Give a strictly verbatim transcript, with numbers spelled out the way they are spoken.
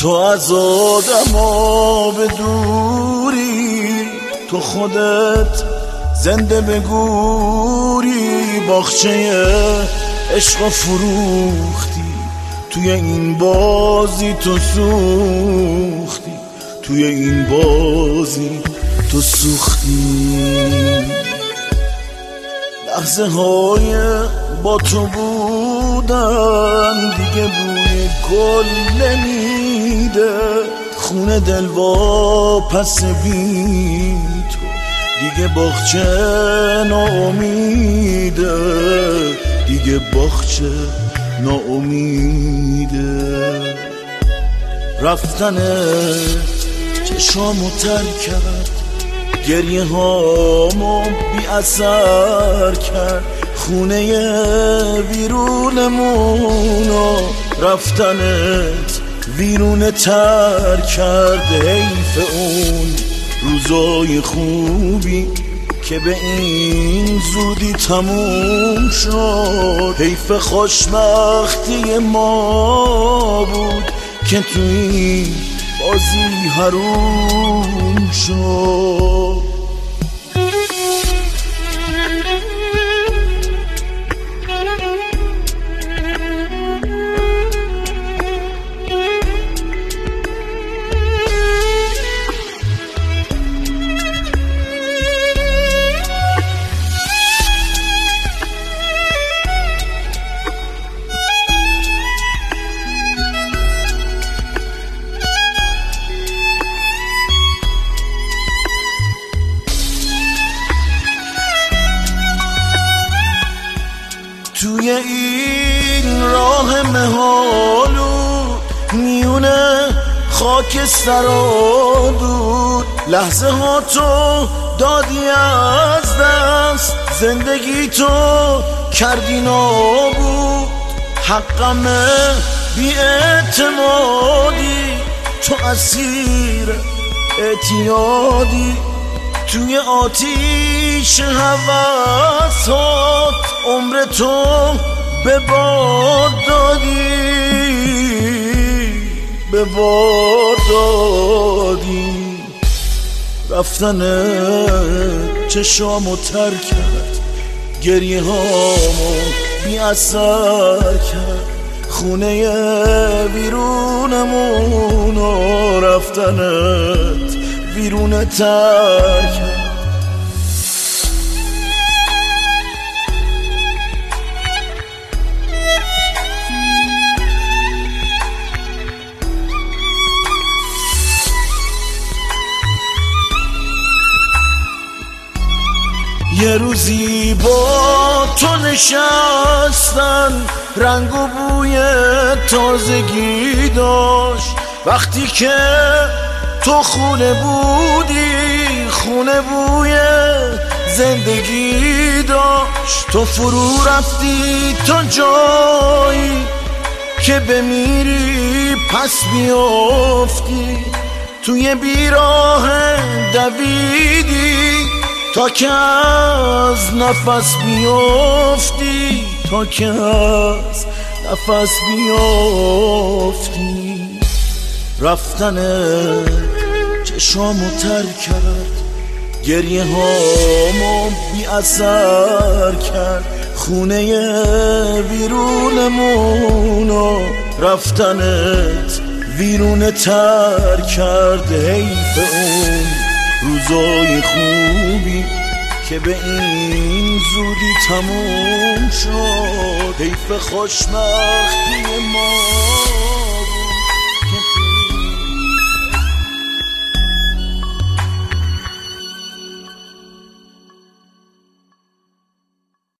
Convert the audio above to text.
تو از آدما به دوری، تو خودت زنده به گوری، باغچه عشق فروختی، توی این بازی تو سوختی، توی این بازی تو سوختی. لحظه های با تو بودن دیگه بوی گل نمیده، خونه دل وا پس بی تو دیگه باغچه ناامیده، دیگه باغچه ناامیده. رفتنت چشامو تر کرد، گریه هامو بی اثر کرد، خونه ویرونمونو رفتنت ویرونه تر کرد. حیف اون روزای خوبی که به این زودی تموم شد، حیف خوشبختی ما بود که توی بازی حروم شد. توی این راه مهالو میونه خاک سرادود، لحظه ها تو دادی از دست، زندگی تو کردی نابود. حقمه بی اعتمادی، تو اسیر اعتیادی، توی آتیش هوسات عمر تو به باد دادی، به باد دادی. رفتنت چشامو تر کرد، گریه هامو بی اثر کرد، خونه ویرونمونو رفتنت ویرونه تر کرد. یه روزی با تو نشستن، رنگ و بوی تازگی داشت، وقتی که تو خونه بودی، خونه بوی زندگی داشت. تو فرو رفتی تا جایی که بمیری پس بیافتی، توی بیراه دویدی تا که از نفس بیافتی، تا که از نفس بیافتی. رفتنت چشامو تر کرد، گریه هامو بی اثر کرد، خونه ویرونمونو رفتنت ویرونه تر کرد. حیف اون روزای خوبی که به این زودی تموم شد، حیف خوشبختی ما.